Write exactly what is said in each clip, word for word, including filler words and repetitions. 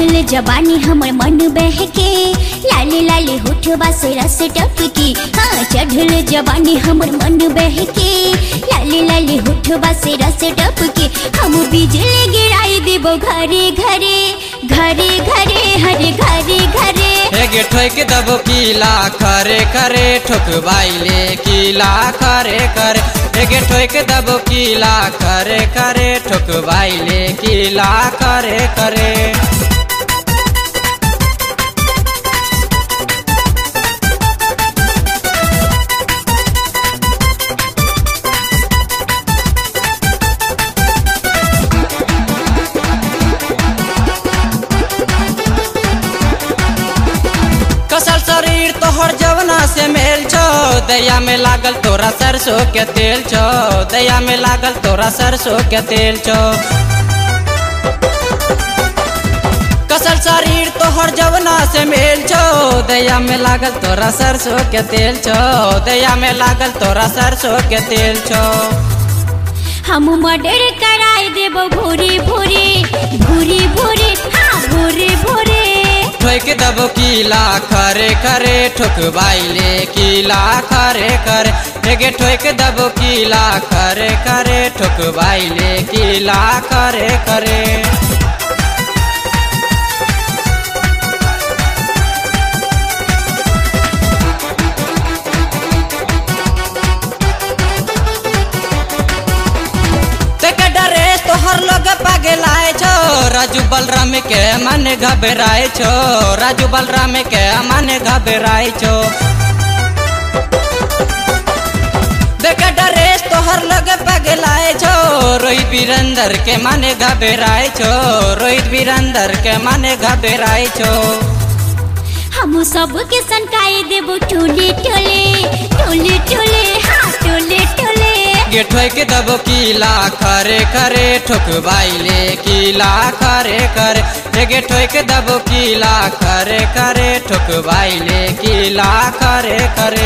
चढ़ल जवानी हमर मन बहके, लाले लाले होठवा से रस टपकी। हाँ चढ़ल जवानी हमर मन बहके, लाले लाले होठवा से रस टपकी। हम बिजली गिराई देबो घरे घरे घरे घरे हरे घरे घरे। एगे ठोक दबो कीला खरे खरे ठोकबाइले कीला खरे खरे। एगे ठोक दबो कीला खरे खरे ठोकबाइले कीला खरे खरे। कसल शरीर तोहर जवना से मेल छो, दया में लागल तोरा सरसों के तेल छो, दया में लागल तोरा सरसों के तेल छो। कसल शरीर तोहर जवना से मेल छो, दया में लागल तोरा सरसों के तेल छो, दया में लागल तोरा सरसों के तेल छो। हम मर्डर कराई देबो भूरी भूरी भूरी भूरी हाँ भूरी भूरी। ठोक दबो कीला खरे खरे ठोकबाइले कीला खरे खरे। एगे ठोक दबो कीला खरे खरे ठोकबाइले कीला खरे खरे। तोहर लोग पगलाए छो, राजू बलराम के मन घबराए छो, राजू बलराम के मन घबराए छो। देख डरेस तोहर लोग पगलाए छो, रोहित वीरेंद्र के मन घबराए छो, रोहित वीरेंद्र के मन घबराए छो। हम सबके सनकाई देबो टोले टोले टोले टोले हाँ टोले टोले। गे ठोक दबो कीला खरे खरे ठोकबाइले कीला खरे खरे। एगे ठोक दबो कीला खरे खरे ठोकबाइले कीला खरे खरे।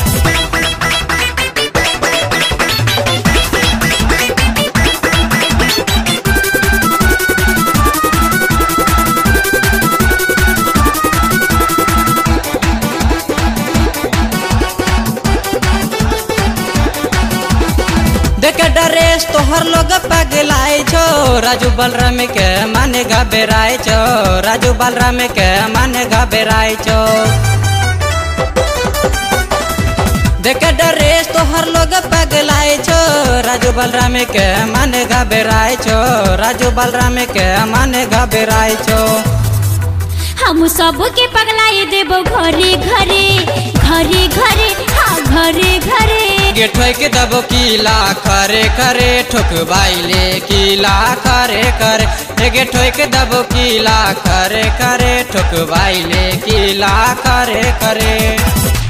देख डरेस तोहर लोग पगलाए छो, राजू बलराम के मन घबराए छो, राजू बलराम के मन घबराए छो। देख डरेस तोहर लोग पगलाए छो, राजू बलराम के मन घबराए छो, राजू बलराम के मन घबराए छो। हम सबके पगलाई देबो घरे घरे घरे घरे हाँ घरे घरे। गे ठोक दबो कीला खरे खरे ठोकबाइले कीला खरे खरे। एगे ठोक दबो कीला खरे खरे ठोकबाइले कीला खरे खरे।